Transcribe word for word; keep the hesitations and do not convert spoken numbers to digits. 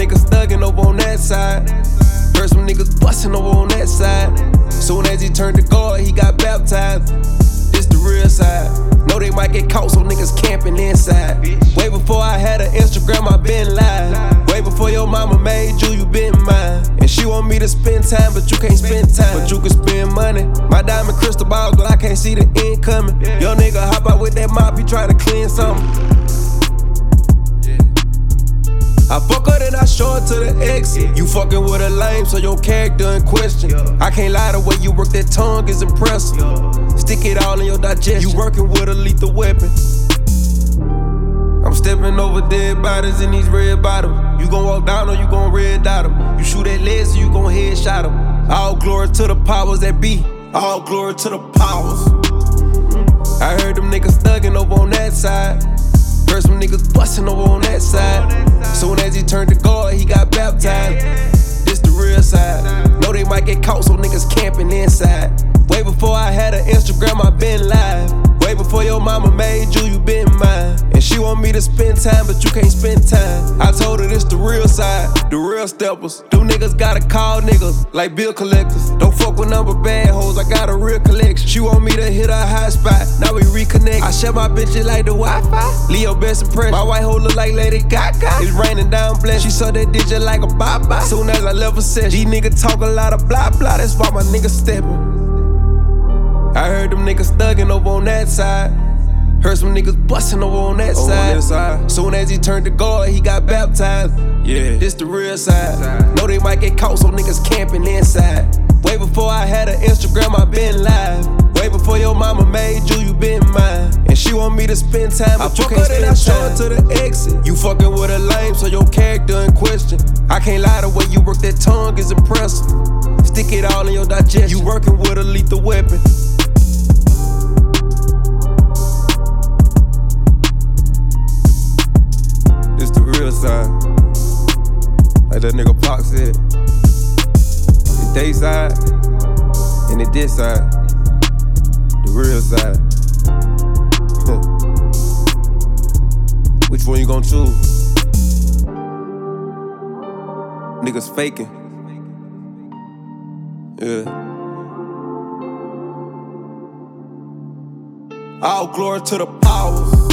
niggas thuggin' over on that side. Heard some niggas bustin' over on that side. Soon as he turned to God, he got baptized. This the real side. Know they might get caught, so niggas camping inside. Way before I had an Instagram, I been live. Way before your mama made you, you been mine. And she want me to spend time, but you can't spend time. But you can spend money. My diamond crystal ball, but I can't see the end coming. Young nigga hop out with that mop, he try to clean something. I fuck her, then I show her to the exit. You fucking with a lame, so your character in question. I can't lie, the way you work that tongue is impressive. Stick it all in your digestion. You working with a lethal weapon. I'm stepping over dead bodies in these red bottoms. You gon' walk down or you gon' red dot 'em. You shoot at legs or you gon' headshot 'em. All glory to the powers that be. All glory to the powers. I heard them niggas thuggin' over on that side. Heard some niggas bustin' over on that side. Soon as he turned to God, he got baptized. This the real side. Know they might get caught, so niggas camping inside. Way before I had an Instagram, I been live. Way before your mama made you, you been mine. And she want me to spend time, but you can't spend time. I told her this the real side, the real steppers. Them niggas gotta call niggas like bill collectors. Don't fuck with number bad hoes, I got a real collection. She want me to hit her high spot, now we reconnect. I share my bitches like the Wi-Fi. Leo best impression. My white hoe look like Lady Gaga. It's raining down blessed. She saw that digit like a bye-bye. Soon as I left a session, these niggas talk a lot of blah blah. That's why my niggas steppin'. I heard them niggas thuggin' over on that side. Heard some niggas bustin' over on that over side. On side. Soon as he turned to God, he got baptized. Yeah, this the real side. side. Know they might get caught, so niggas camping inside. Way before I had an Instagram, I been live. Way before your mama made you, you been mine. And she want me to spend time, but I you can't spend time. I show her to the exit. You fucking with a lame, so your character in question. I can't lie, the way you work that tongue is impressive. Stick it all in your digestion. You working with a lethal weapon. This the real side. Like that nigga Pac said. The day side and the this side. The real side. Which one you gon' choose? Niggas faking. Yeah. All glory to the powers.